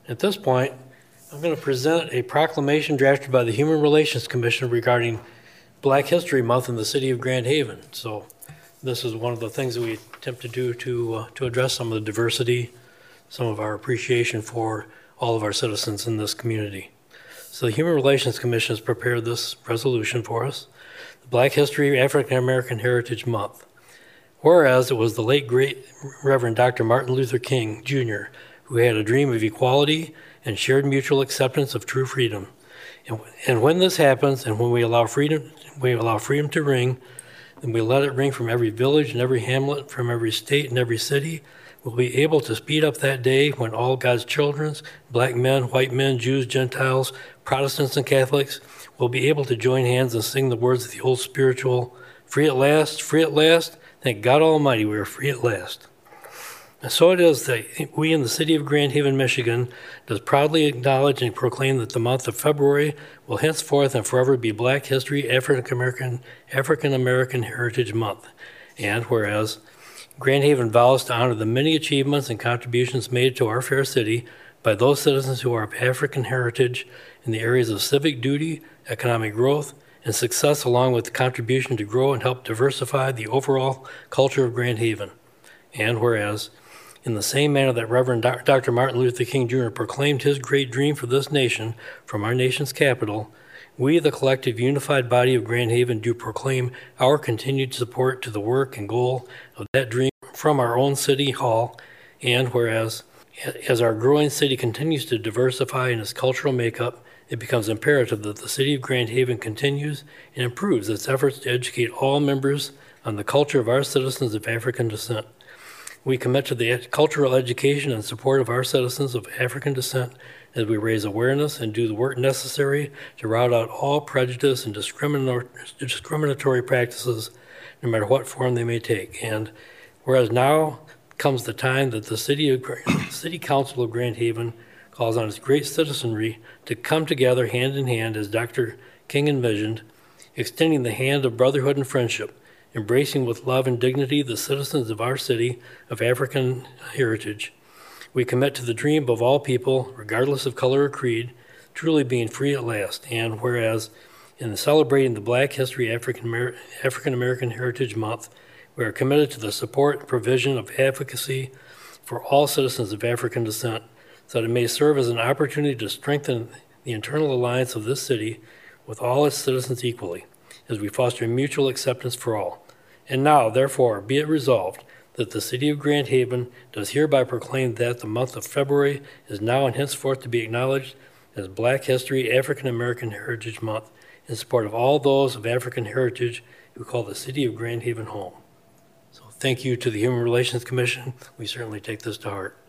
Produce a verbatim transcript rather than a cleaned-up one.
At this point, I'm going to present a proclamation drafted by the Human Relations Commission regarding Black History Month in the city of Grand Haven. So this is one of the things that we attempt to do to, uh, to address some of the diversity, some of our appreciation for all of our citizens in this community. So the Human Relations Commission has prepared this resolution for us, the Black History African American Heritage Month. Whereas it was the late great Reverend Doctor Martin Luther King, Junior, who had a dream of equality and shared mutual acceptance of true freedom. And, and when this happens, and when we allow freedom, we allow freedom to ring, and we let it ring from every village and every hamlet, from every state and every city, we'll be able to speed up that day when all God's children, black men, white men, Jews, Gentiles, Protestants, and Catholics will be able to join hands and sing the words of the old spiritual, free at last, free at last. Thank God Almighty, we are free at last. And so it is that we in the city of Grand Haven, Michigan, does proudly acknowledge and proclaim that the month of February will henceforth and forever be Black History African American African American Heritage Month. And whereas Grand Haven vows to honor the many achievements and contributions made to our fair city by those citizens who are of African heritage in the areas of civic duty, economic growth, and success, along with the contribution to grow and help diversify the overall culture of Grand Haven. And whereas, in the same manner that Reverend Doctor Martin Luther King, Junior proclaimed his great dream for this nation from our nation's capital, we, the collective unified body of Grand Haven, do proclaim our continued support to the work and goal of that dream from our own city hall. And whereas, as our growing city continues to diversify in its cultural makeup, it becomes imperative that the city of Grand Haven continues and improves its efforts to educate all members on the culture of our citizens of African descent. We commit to the cultural education and support of our citizens of African descent as we raise awareness and do the work necessary to rout out all prejudice and discriminatory practices, no matter what form they may take. And whereas now comes the time that the City, of, City Council of Grand Haven calls on its great citizenry to come together hand in hand as Doctor King envisioned, extending the hand of brotherhood and friendship, embracing with love and dignity the citizens of our city of African heritage. We commit to the dream of all people, regardless of color or creed, truly being free at last. And whereas in celebrating the Black History African Amer- African American Heritage Month, we are committed to the support and provision of advocacy for all citizens of African descent, so that it may serve as an opportunity to strengthen the internal alliance of this city with all its citizens equally, as we foster mutual acceptance for all. And now, therefore, be it resolved that the city of Grand Haven does hereby proclaim that the month of February is now and henceforth to be acknowledged as Black History African American Heritage Month in support of all those of African heritage who call the city of Grand Haven home. So thank you to the Human Relations Commission. We certainly take this to heart.